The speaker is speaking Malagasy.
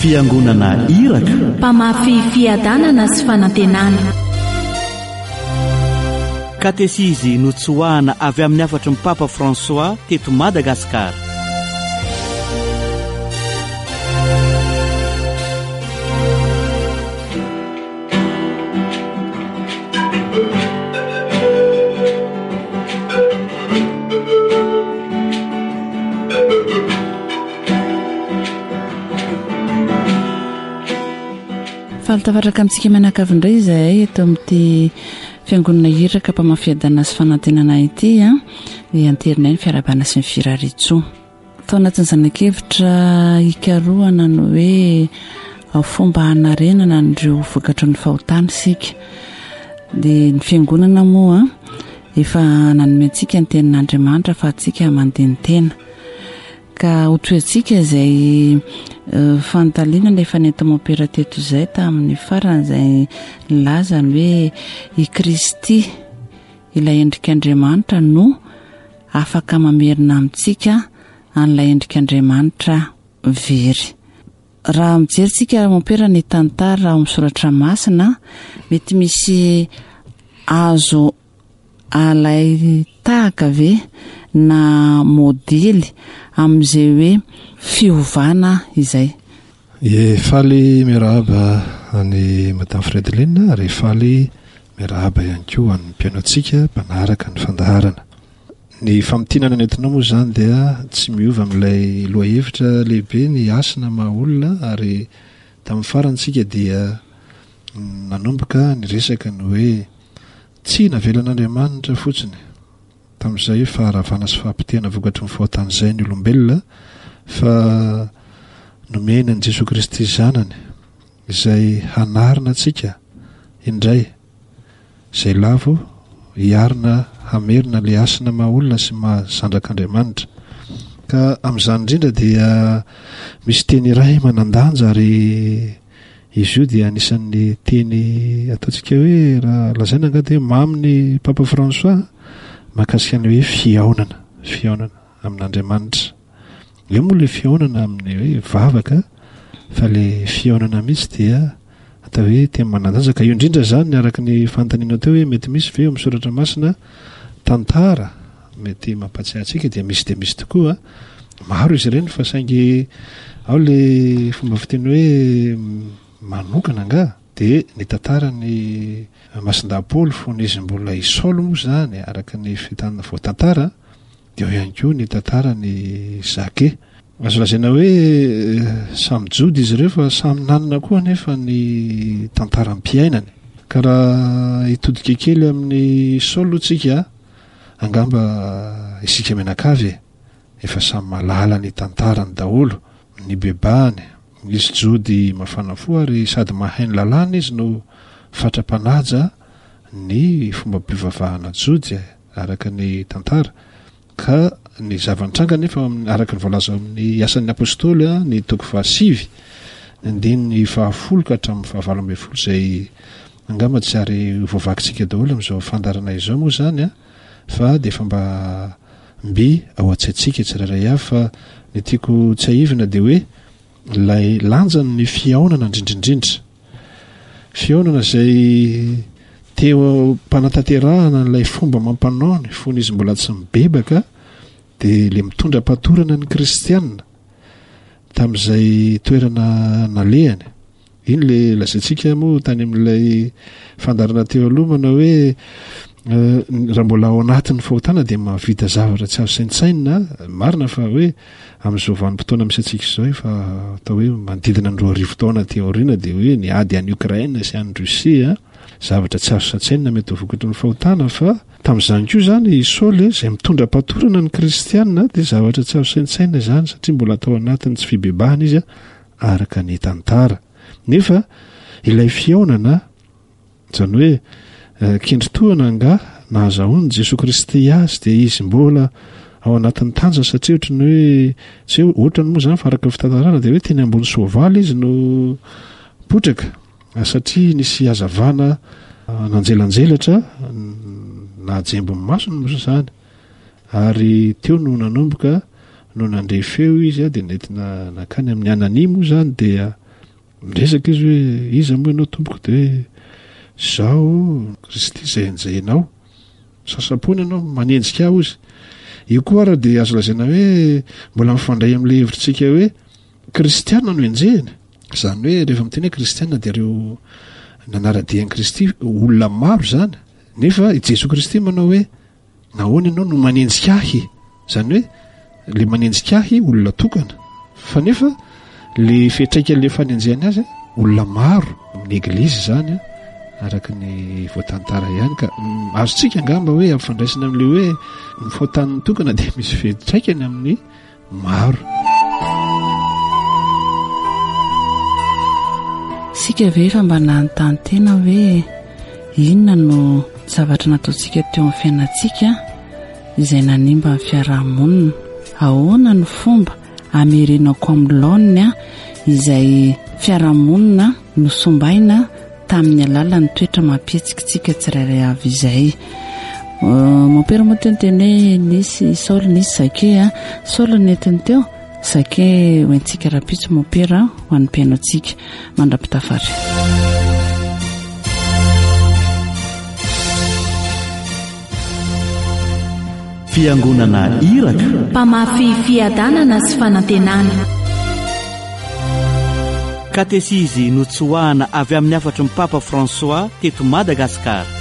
fiangonana iraka, mpamafy fiadanana sy fanantenana. katesizy notsoahana avy amin'ny afatry ny Papa François teto Madagasikara. Faltafatraka amintsika manakavindray izay eto amin'ity fiangonana iraka mpamafiadana sy fanantenana ity anterinay ny fiarabana sy ny firaritsoa. Tao anatin'ny zanak'evitra ikaroana ny hoe fomba hanarenana nireo vokatry ny fahotany sika. Dia ny fiangonana moa efa nanome antsika ny tenin'Andriamanitra fa antsika mandeha ny tena. Ka otoantsika izay fantaliana ilay fanentom-pera teto izay tamin'ny farany izay nilazany hoe i Kristy ilay endrik'Andriamanitra no afaka mamerina amintsika an'ilay endrik'Andriamanitra very. Raha mijerisika mompera ny tantara ao amin'ny soratra masina, mety misy azo alay tahaka ve na modely amin'izay hoe fiovana izay. Faly miarahaba any Madame Fredeline ary faly miarahaba ihany koa any mpiainotsika mpanaraka ny fandaharana. Ny famotinana ny entinao moa izany dia tsy miova amin'ilay loha-hevitra lehibe ny asina maha-olona, ary tamin'ny farantsika dia nanomboka ny resaka ny hoe tsy navelan'Andriamanitra fotsiny tamin'izay faharavana sy fahampitena vokatry ny fahotan'izay ny olombelona, fa nomena ny Jesosy Kristy zanany izay hanarina antsika indray, izay lavo hiarina hamerina le asina maha-olona sy mahazandrak'Andriamanitra. Ka amin'izany indrindra dia misy teny iray manandanja, ary izy io dia anisan'ny teny ataontsika hoe raha lazaina angady hoe mamy ny Papa François mahakasika ny hoe fihaonana amin'Andriamanitra. Io moa ilay fihaonana amin'ny hoe vavaka, fa ilay fihaonana mihitsy dia atao hoe tena manandanja. Ka io indrindra izany araka ny fanontaniana teo hoe mety misy ve eo amin'ny soratra masina tantara mety mampatsiahy antsika, dia misy tokoa. Maro izy ireny fa saingy ao ilay fomba fiteny hoe manokana nga, dia ny tantara ny Masindahy-Paoly fony izy mbola Isaolo moa izany araka ny fitana voatantara, dia ao ihany koa ny tantara ny Zake. Azo lazaina hoe samy jody izy ireo fa samy nanana koa nefa ny tantaram-piainany. Ka raha hitodika kely amin'ny Isaolo tsika, angamba isika menakavy efa samy malala ny tantarany daholo, ny bebany. Izy jody mafana fo ary sady mahay ny lalàna izy no fatra-panaja ny fomba mpivavahana jody araka ny tantara. Ka ny zava-nitranga nefa araka ny voalaza amin'ny asan'ny apôstôly ny toko 7 ny 10 ka hatramin'ny 20 izay angamba tsy ary voavakitsika daholo amin'izao fandarana izao moa izany fa dia efa mba mby ao an-tsaintsika tsirairay avy. Fa ny tiako tsy haivina dia hoe ilay lanjany ny fihaonana indrindrindrindra, fihaonana izay teo mpanantanterahana n'ilay fomba mampanao ny fony izy mbola tsy mibebaka, dia le mitondra patorana ny kristianina tamin'izay toerana nalehany. Iny le lazaintsika moa tany amin'ilay fandarana teo aloha manao hoe raha mbola ao anatin'ny fahotana dia mahavita zavatra tsy azo saintsaina. Marina fa hoe amin'izao vanim-potoana misy antsika izao efa atao hoe manodidina ny 2 taona teo aoriana dia hoe niady any Ukraina sy any Rosia, zavatra tsy azo saintsaina mety ho vokatry ny fahotana. Fa tamin'izany koa izany Isaoly izay mitondra patorana ny kristianina dia zavatra tsy azo saintsaina izany, satria mbola atao anatin'ny tsy fibebahana izy araka ny tantara. Nefa ilay fihaonana izany hoe kendritoana nga nahazahoany Jesosy Kristy azy, dia izy mbola ao anatin'ny tanja, satria ohatrany hoe tsy hoe ohatrany moa izany fa araka fitantarana dia hoe teny ambony soavaly izy no potraka, satria nisy hazavana nanjelanjelatra nahajembon'ny masony moa izany, ary teo no nanomboka no nandre feo izy dia nentina nakany amin'ny anani moa izany, dia miresaka izy hoe iza moa ianao tompoko de zao Kristy zay enjainao sasapony ianao manenjika aho izy io koa raha de azo lazaina hoe mbola mifandray amin'le hevitritsika hoe kristiana no enjehany zany hoe rehefa miteny hoe kristiana de reo nanara-dian'i Kristy olona maro zany nefa i Jesosy Kristy manao hoe nahoana ianao no manenjika ahy zany hoe le manenjika ahy olona tokana fa nefa le fetraika'le fanenjehany azy olona maro amin'ny eglizy zany araka ny voatantara ihany ka azotsika angamba hoe amfandraisina amin'le hoe mifaotan'ny tokana de misy fetraikany amin'ny maro. Sika ve efa mba nanontany tena hoe inona no zavatra nataontsika teo amin'ny fiainantsika izay nanimba ny fiarahamonina, ahoana ny fomba hamerenako amin'ny laoniny izay fiarahamonina nosombaina tamin'ny alalan'ny toetra mampietsikitsika tsirairay avy izay. Mon père moa tenteny hoe nisy Saul nisy Zake Saul netiny teo Zake hoentsika rapitso mon père ho an'ny mpiainotsika mandrapitafary. Fiangonana Iraka mpamafy fiadanana sy fanantenana. Katesizy notsoahana avy amin'ny afatry ny Papa François teto Madagasikara.